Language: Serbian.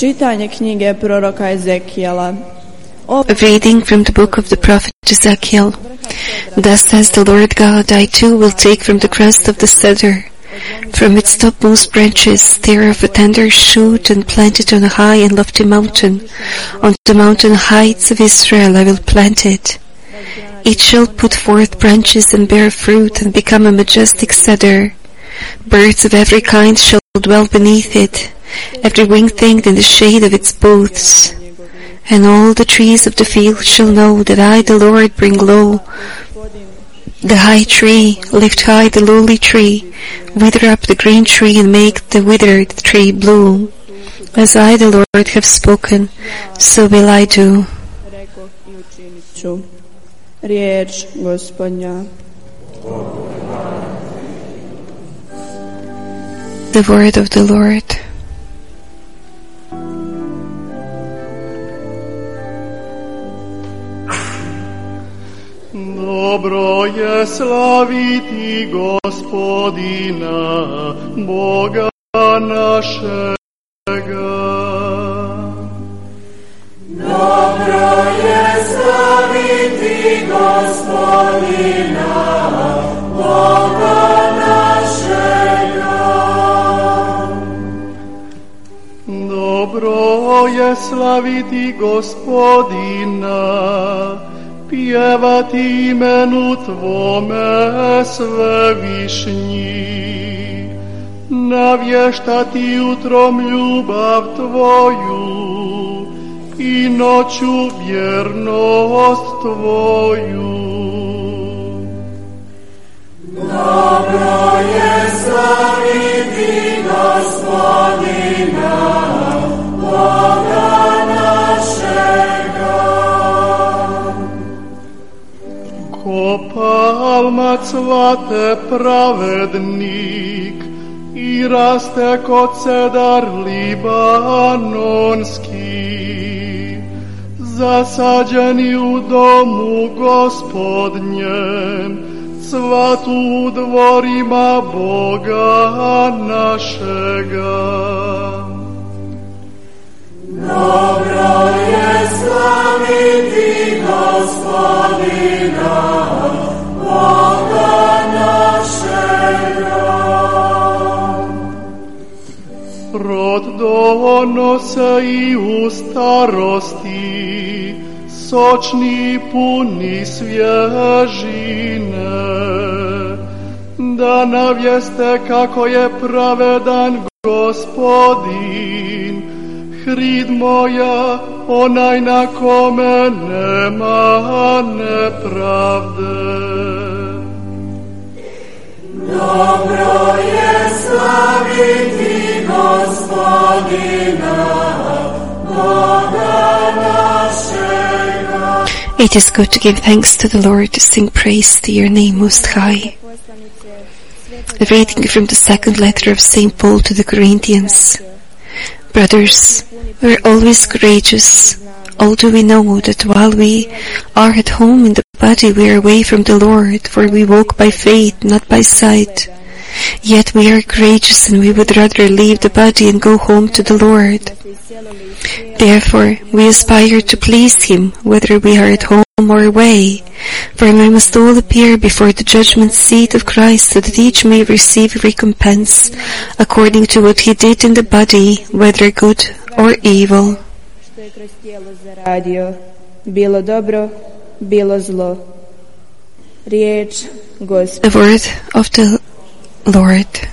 Čitanje knjige proroka Ezekijela. A reading from the book of the prophet Ezekiel. Thus says the Lord God, I too will take from the crest of the cedar, from its topmost branches, thereof a tender shoot, and plant it on a high and lofty mountain. On the mountain heights of Israel I will plant it. It shall put forth branches and bear fruit, and become a majestic cedar. Birds of every kind shall dwell beneath it, every winged thing in the shade of its boughs. And all the trees of the field shall know that I, the Lord, bring low the high tree, lift high the lowly tree, wither up the green tree, and make the withered tree bloom. As I, the Lord, have spoken, so will I do. Riječ Gospodnja. The word of the Lord. Dobro je slaviti Gospodina, Boga našega. Dobro je slaviti Gospodina, Boga našega. Dobro je slaviti Gospodina, pjevati imenu Tvome svevišnji, navještati jutrom ljubav Tvoju i noću vjernost Tvoju. Dobro je slaviti Gospodina, Boga našega. Ko palma cvate pravednik i raste ko cedar libanonski, zasađeni u domu Gospodnjem, cvatu u dvorima Boga našega. Dobro je slaviti Gospodina, Boga našega. Rod donose i u starosti, sočni puni svježine, da navijeste kako je pravedan Gospodin, hrid moja, onaj na kome nema nepravde. Dobro je slaviti Gospodina, Boga našega. It is good to give thanks to the Lord, to sing praise to your name most high. A reading from the second letter of St. Paul to the Corinthians. Brothers, we are always courageous, although we know that while we are at home in the body we are away from the Lord, for we walk by faith, not by sight. Yet we are courageous, and we would rather leave the body and go home to the Lord. Therefore we aspire to please Him, whether we are at home or away. For we must all appear before the judgment seat of Christ, so that each may receive recompense according to what he did in the body, whether good or evil. Bilo dobro, bilo zlo. Riječ Gospodnja. The word of the Lord.